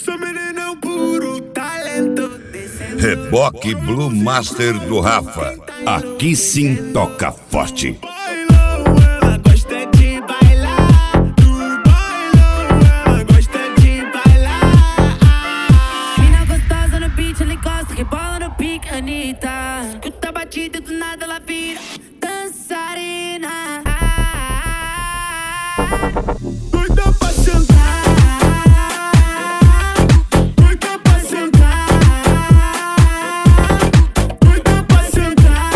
Essa menina é um puro talento. Reboque Blue Master do Rafa. Aqui sim toca forte. Bailão, ela gosta de bailar. No bailão, ela gosta de bailar. Mina gostosa no beat, ela encosta, rebola no pique, Anitta. Escuta a batida, do nada ela vira dançarina. Doida pra sentar. Doida pra sentar. Doida pra sentar.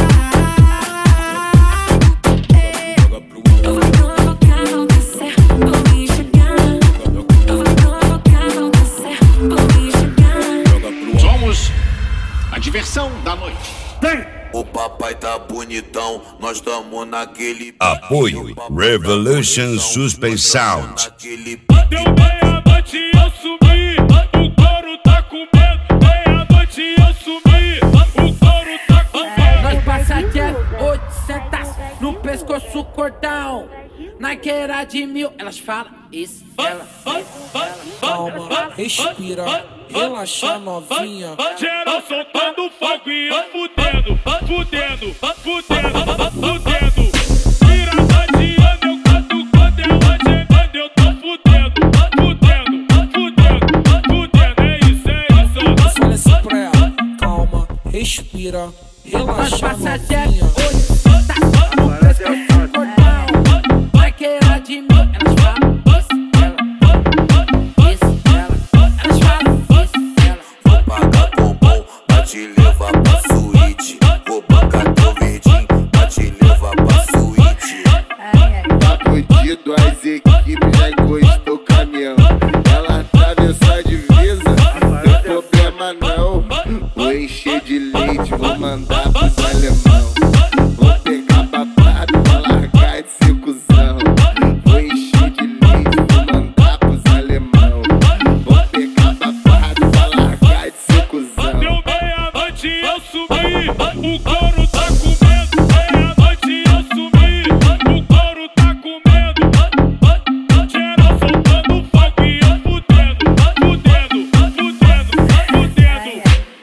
Eu vou provocar você, vou me enxergar. Eu vou provocar você, vou me enxergar. Somos a diversão da noite. O papai tá bonitão, nós tamo naquele. Apoio Revolution Suspect Sound. Naquele Deu meia-noite e eu subi, o couro tá comendo. Meia-noite e eu subi, o couro tá comendo. Nós passa aqui é 800 no pescoço cordão. Naqueira de 1000, elas falam isso, ela. Calma, respira, relaxa novinha. Geral soltando fogo e eu fudendo, fudendo, fudendo, fudendo. Vira bateando, eu canto quando ela gemendo. Eu tô fudendo, fudendo, fudendo, fudendo. É isso. Fala assim pra ela, calma, respira, Nós relaxa passa aqui é novinha. 800 no pescoço cordão. Naqueira de 1000, elas falam isso, ela. Isso, ela. Elas falam isso, ela. paga bombom pra te levar pra suíte. Vou bancar teu verdinho pra te levar pra suíte. Tá fudido, as equipes já encostou o caminhão. Ela atravessou a divisa, não tem problema não. Vou encher de leite, vou mandar pros alemão. Vou pegar babado, vou largar de ser cuzão. Vou encher de leite, vou mandar pros alemão. Vou pegar babado, vou largar de ser cuzão. Deu meia-noite e eu subi, o couro tá comendo. Meia-noite e eu subi, o couro tá comendo. Geral soltando fogo e eu fudendo, fudendo, fudendo, fudendo.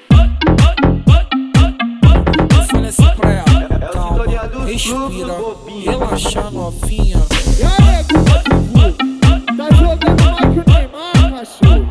Fala assim pra ela, calma, respira, relaxa novinha. E aí, Gugu, tá jogando mais que o Neymar, cachorro?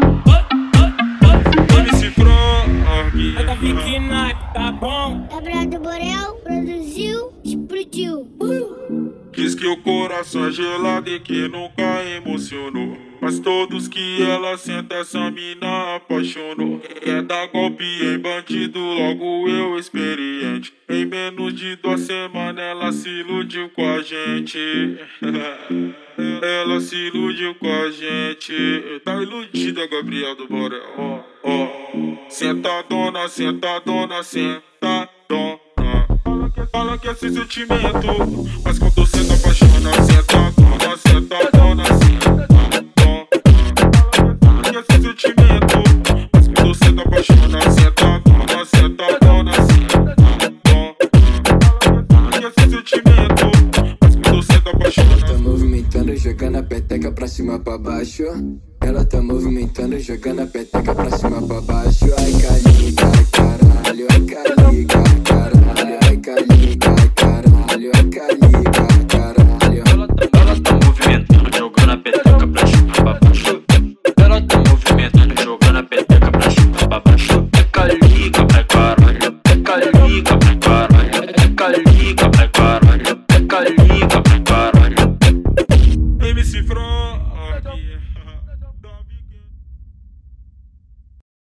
MC Frog. Tá bom? Gabriel do Borel produziu, explodiu. Diz que o coração é gelado e que nunca emocionou. Mas todos que ela senta, essa mina apaixonou. Quer dar golpe em bandido, logo eu experiente. Em menos de 2 semanas ela se iludiu com a gente. Ela se iludiu com a gente. Tá iludida, Gabriel do Borel. Ó, ó. Sentadona, sentadona, sentadona. Fala que é sem sentimento, mas quando cê tá apaixona, sentadona, sentadona, sentadona. Fala que é sem sentimento, mas quando cê tá apaixona, sentadona, sentadona, sentadona. Fala que é sem sentimento, mas quando cê tá apaixona. Tá movimentando, jogando a peteca pra cima pra baixo. Ela tá movimentando, jogando a peteca pra cima pra baixo. Ai, caliga, caralho, ai, caliga, caralho, ai, caliga,